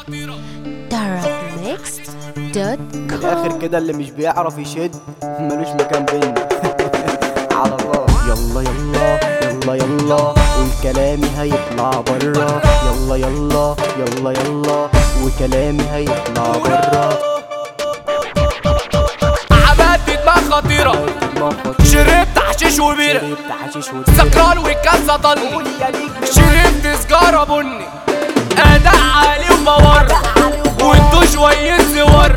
Darabmixed.com. الاخر كده اللي مش بيعرف يشد ملوش مكان بينا. على الله. يلا يلا يلا يلا وكلامي هيطلع برا. يلا يلا يلا يلا وكلامي هيطلع برا. عملت دماغ خطيرة، شربت حشيش وبيرة، سكران والكاسة طني، شربت سجارة بني، أداء عالي وبور، وانتو شوية زور.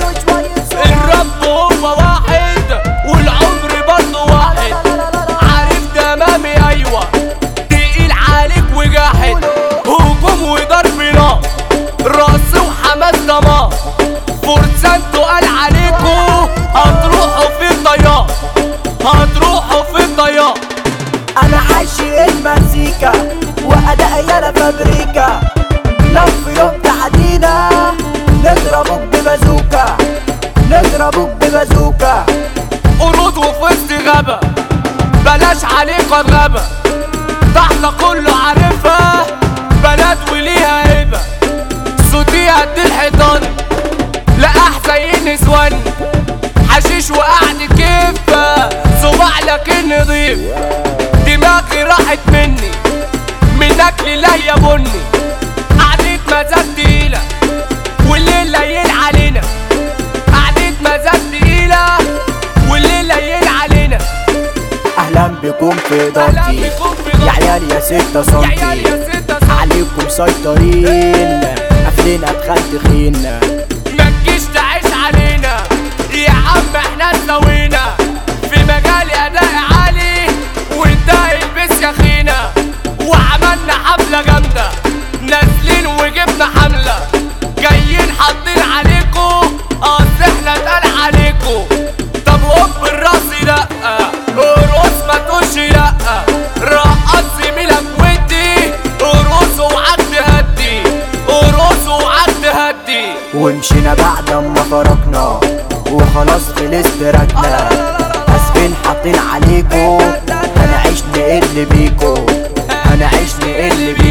الرب هو واحد والعمر برضه واحد. عارف تمامي أيوة، تقيل عليك وجاحد. هجوم وضرب نار، رقص وحماس دمار. فرسان تقال عليكو، هتروحوا في الضياع، هتروحوا في الضياع. انا عاشق المزيكا وادائي انا فابريكا. لو في يوم تعدينا نضربوك ببازوكا، نضربوك ببازوكا. قرود وفي وسط غابة، بلاش عليك غابة. ضحلة كله عارفها، بلد وليها هيبة. صوتي قد الحيطان، لقاح زي النسوان. حشيش وقعد كيفة، صباع لكن نضيف. دماغي راحت مني من اكل ليا بني. قعدت مزاج تقيلة والليل ليل علينا. قعدت مزاج تقيلة والليل ليل علينا. اهلا بكم في ضغطي يا عيال يا 6 سنتي. عليكم مسيطرين قافلين ادخال تخين. متجيش تعيش علينا يا عم، احنا سوينا في مجال اداء عالي وانت البس يا خينا. وعملنا حفلة جامدة، نازلين وجبنا حملة. جايين حاطين عليكو، اصل احنا اتقال عليكو. طب هوب الراس لأ، ارقص ما تقولش لأ. رقص زميلك ودي، ارقص وعد هدي، ارقص وعد هدي. ومشينا بعد ما فرقنا وخلاص خلص تراكنا. اسفين حاطين عليكو، هنعيش نقل بيكو، هنعيش نقل بيكو.